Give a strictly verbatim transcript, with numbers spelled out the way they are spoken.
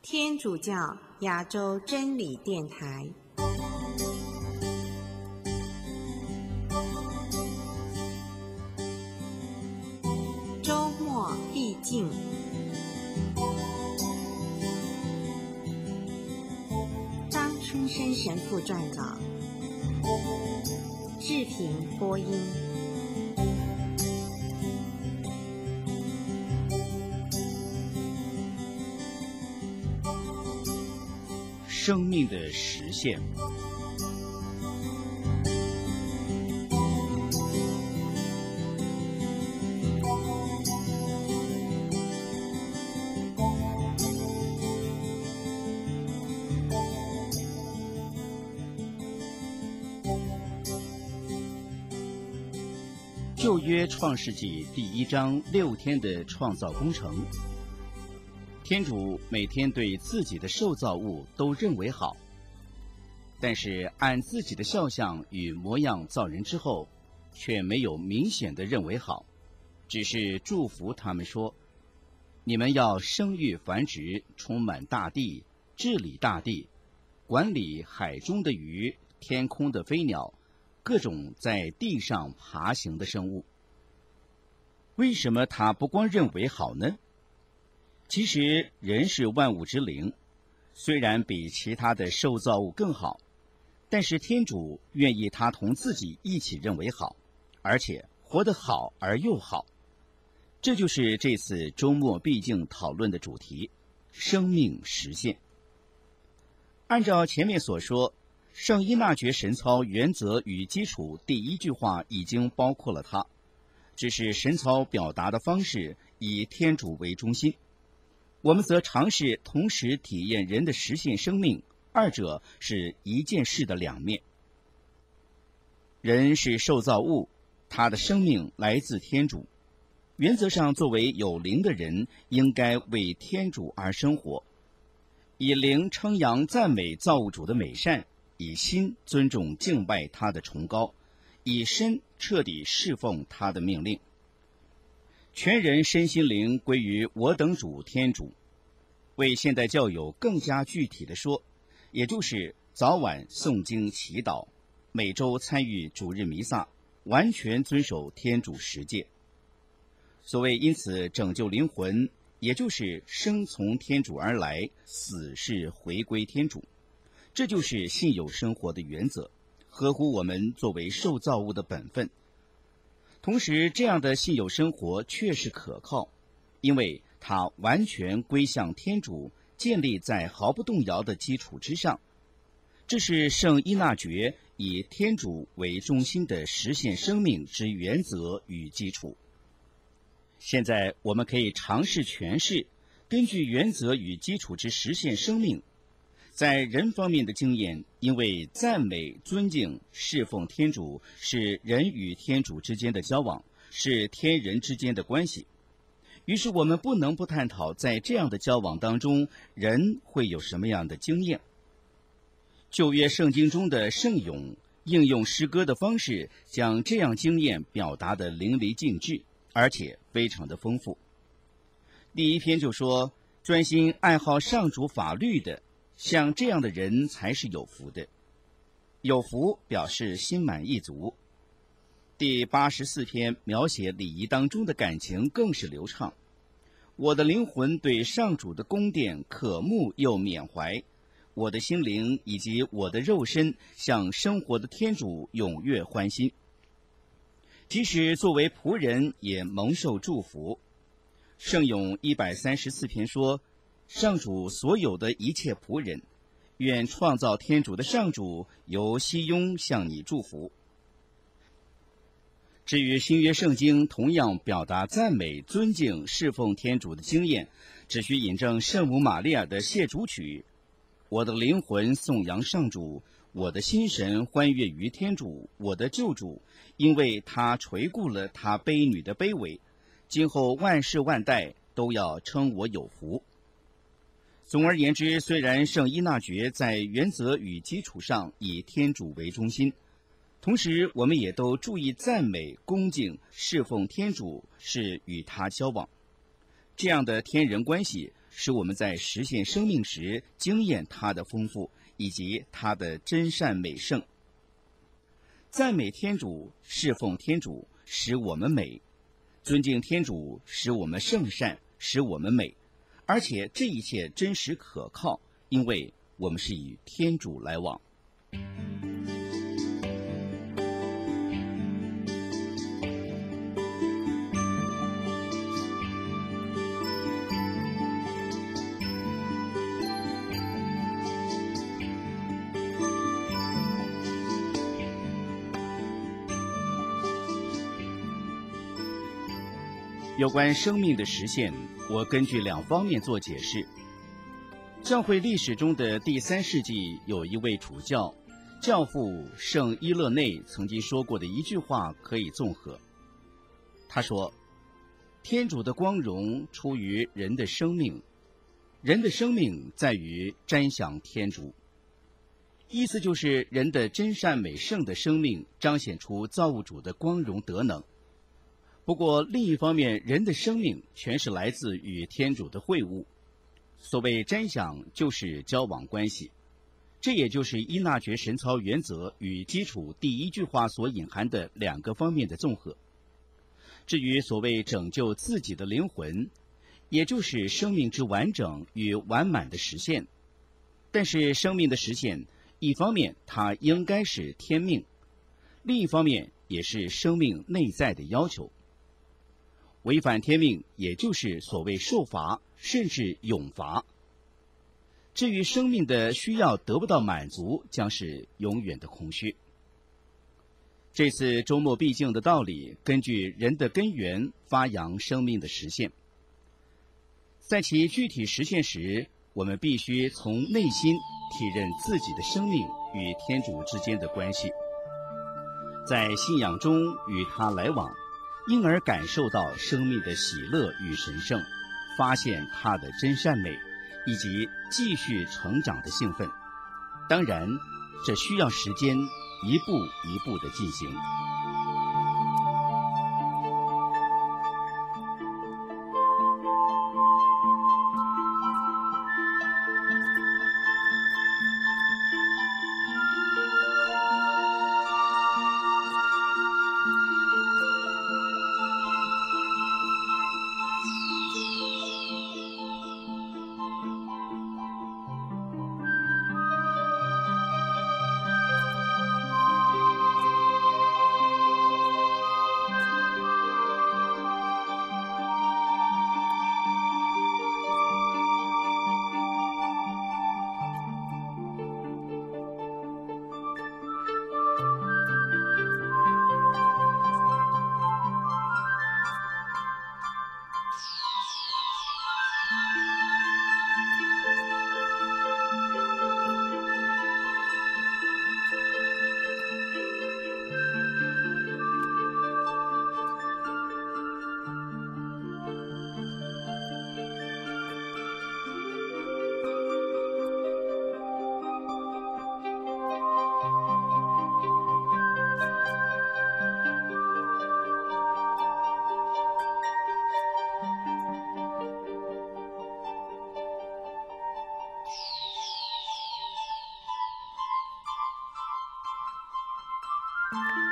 天主教亚洲真理电台。周末必静。张春生神父撰稿，志平播音。 生命的实现。旧约创世纪第一章六天的创造工程。天主每天对自己的受造物都认为好，但是按自己的肖像与模样造人之后，却没有明显的认为好，只是祝福他们说：你们要生育繁殖，充满大地，治理大地，管理海中的鱼，天空的飞鸟，各种在地上爬行的生物。为什么他不光认为好呢？其实人是万物之灵，虽然比其他的受造物更好，但是天主愿意他同自己一起认为好，而且活得好而又好。这就是这次周末必静讨论的主题：生命实现。按照前面所说，圣依纳爵神操原则与基础第一句话已经包括了它，只是神操表达的方式以天主为中心，我们则尝试同时体验人的实现生命，二者是一件事的两面。人是受造物，他的生命来自天主，原则上作为有灵的人，应该为天主而生活，以灵称扬赞美造物主的美善，以心尊重敬拜他的崇高，以身彻底侍奉他的命令。全人身心灵归于我等主天主。为现代教友更加具体的说，也就是早晚诵经祈祷，每周参与主日弥撒，完全遵守天主十诫。所谓因此拯救灵魂，也就是生从天主而来，死是回归天主。这就是信友生活的原则，合乎我们作为受造物的本分。同时，这样的信友生活确实可靠，因为它完全归向天主，建立在毫不动摇的基础之上。这是圣依纳爵以天主为中心的实现生命之原则与基础。现在我们可以尝试诠释，根据原则与基础之实现生命，在人方面的经验，因为赞美、尊敬、侍奉天主是人与天主之间的交往，是天人之间的关系。于是我们不能不探讨，在这样的交往当中，人会有什么样的经验。旧约圣经中的圣咏应用诗歌的方式，将这样经验表达得淋漓尽致，而且非常的丰富。第一篇就说，专心爱好上主法律的，像这样的人才是有福的。有福表示心满意足。第八十四篇描写礼仪当中的感情更是流畅。我的灵魂对上主的宫殿渴慕又缅怀，我的心灵以及我的肉身向生活的天主踊跃欢心。即使作为仆人也蒙受祝福。圣咏一百三十四篇说，上主所有的一切仆人，愿创造天主的上主由西雍向你祝福。至于新约圣经同样表达赞美、尊敬、侍奉天主的经验，只需引证圣母玛利亚的谢主曲：我的灵魂颂扬上主，我的心神欢悦于天主，我的救主，因为他垂顾了他卑女的卑微，今后万世万代都要称我有福。总而言之，虽然圣依纳爵在原则与基础上以天主为中心，同时我们也都注意赞美、恭敬、侍奉天主是与他交往。这样的天人关系使我们在实现生命时经验它的丰富以及它的真善美圣。赞美天主，侍奉天主，使我们美；尊敬天主，使我们圣善，使我们美。而且这一切真实可靠，因为我们是与天主来往。有关生命的实现，我根据两方面做解释。教会历史中的第三世纪，有一位主教，教父圣伊勒内曾经说过的一句话可以综合。他说：天主的光荣出于人的生命，人的生命在于瞻想天主。意思就是人的真善美圣的生命彰显出造物主的光荣德能。不过另一方面，人的生命全是来自与天主的会晤。所谓瞻想，就是交往关系，这也就是依纳爵神操原则与基础第一句话所隐含的两个方面的综合。至于所谓拯救自己的灵魂，也就是生命之完整与完满的实现。但是生命的实现，一方面它应该是天命，另一方面也是生命内在的要求。违反天命，也就是所谓受罚，甚至永罚。至于生命的需要得不到满足，将是永远的空虚。这次周末毕竟的道理，根据人的根源发扬生命的实现。在其具体实现时，我们必须从内心体认自己的生命与天主之间的关系，在信仰中与他来往，因而感受到生命的喜乐与神圣，发现它的真善美，以及继续成长的兴奋。当然，这需要时间，一步一步地进行。 you